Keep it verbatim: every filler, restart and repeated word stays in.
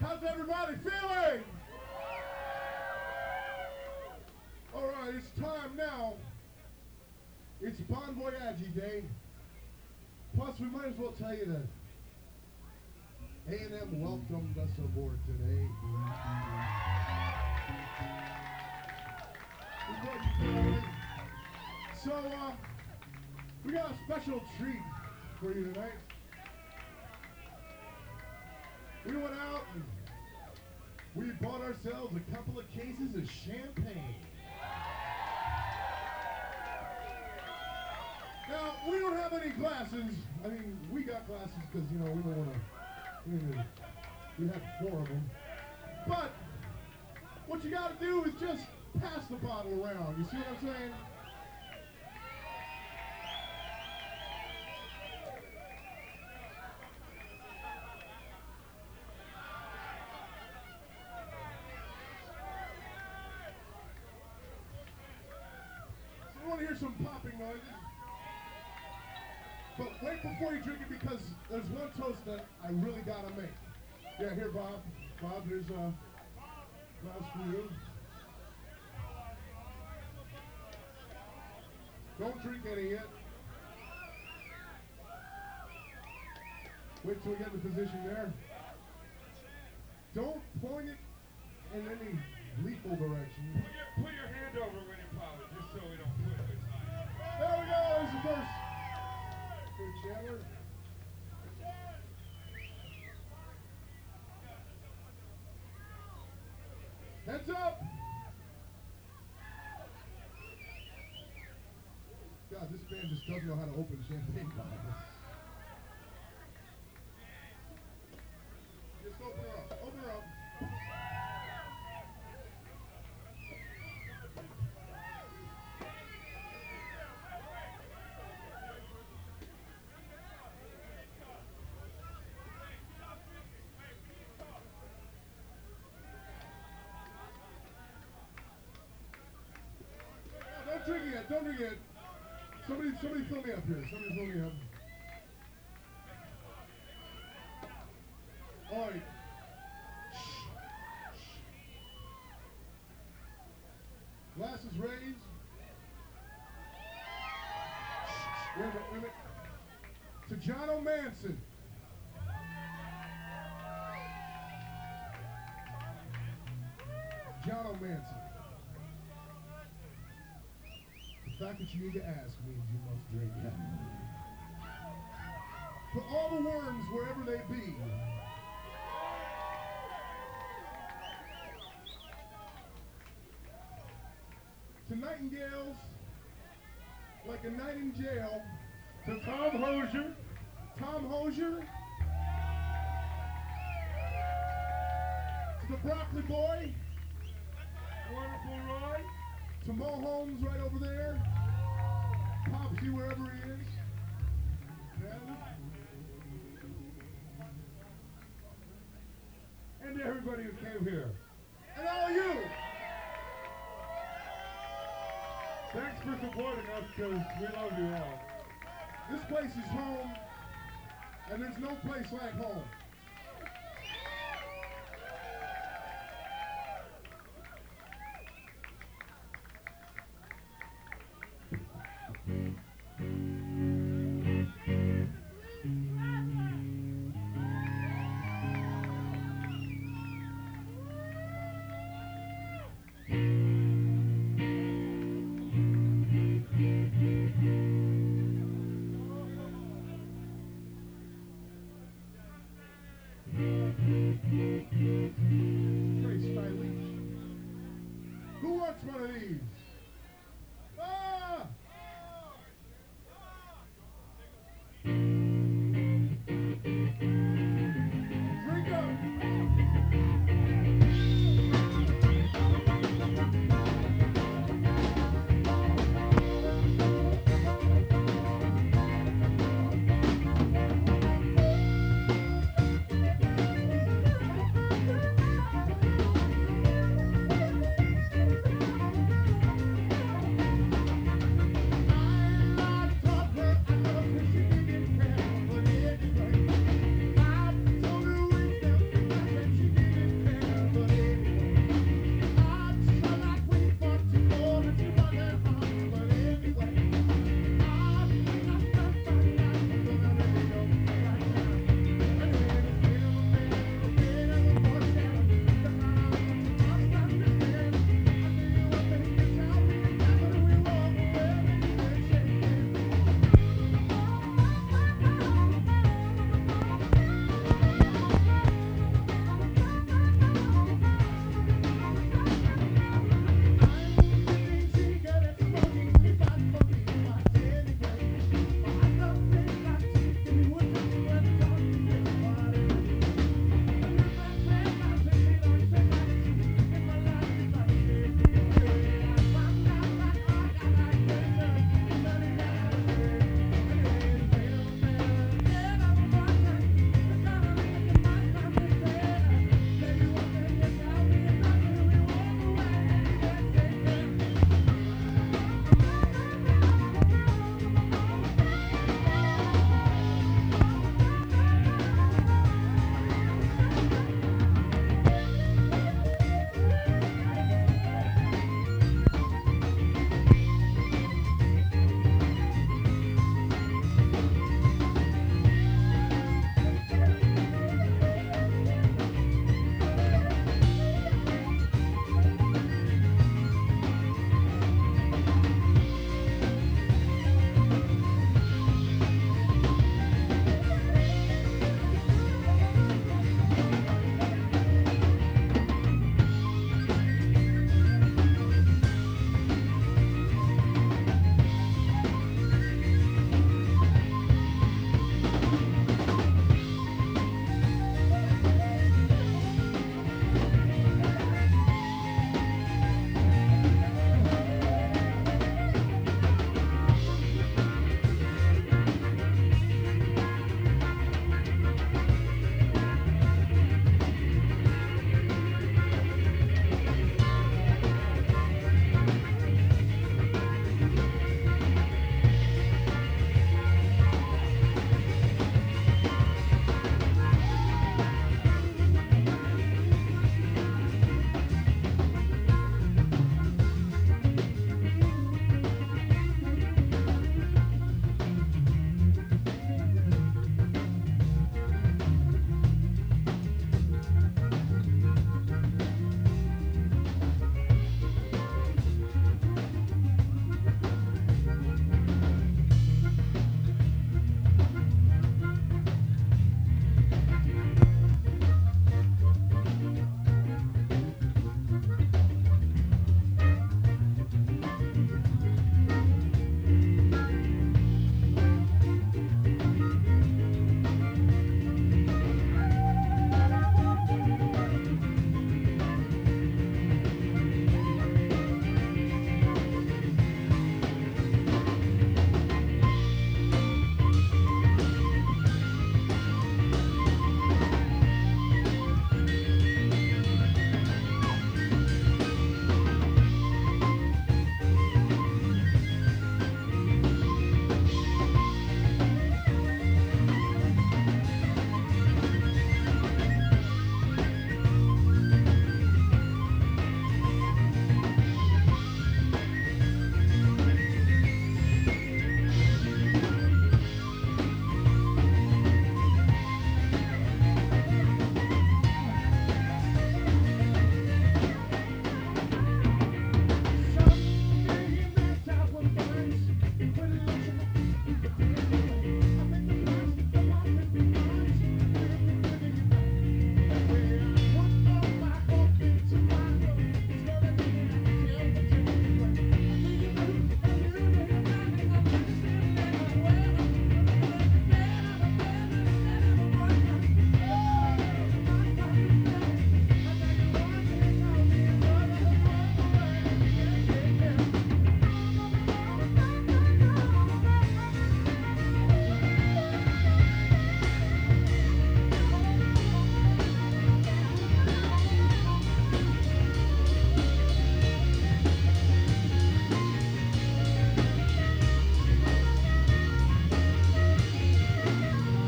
How's everybody feeling? All right, it's time now. It's Bon Voyage Day. Plus, we might as well tell you that A and M welcomed us aboard today. So, uh, we got a special treat for you tonight. We went out and we bought ourselves a couple of cases of champagne. Now, we don't have any glasses. I mean, we got glasses because, you know, we don't want to, we, we have four of them. But what you got to do is just pass the bottle around. You see what I'm saying? So you want to hear some popping noises? But wait before you drink it because there's one toast that I really gotta make. Yeah, here, Bob. Bob, here's a glass for you. Don't drink any yet. Wait till we get in the position there. Don't point it in any lethal direction. Put your, put your hand over when you pop it, just so we don't put it behind. There we go. There's the first. Good Chandler. Heads up! God, this band just doesn't know how to open champagne bottles. Just open her up. Open her up. Don't drink it yet. Don't drink it yet. Somebody, somebody fill me up here. Somebody fill me up. All right. Shh. Shh. Glasses raised. Shh. Wait a minute, wait a minute. To John O'Manson. John O'Manson. The fact that you need to ask means you must drink it. For all the worms, wherever they be, to nightingales, like a night in jail, To Tom Hosier, Tom Hosier, to the Broccoli Boy, Wonderful Roy, to Mo Holmes right over there, Popsy wherever he is, Ben, and everybody who came here. and all you. Thanks for supporting us, because we love you all. This place is home, and there's no place like home.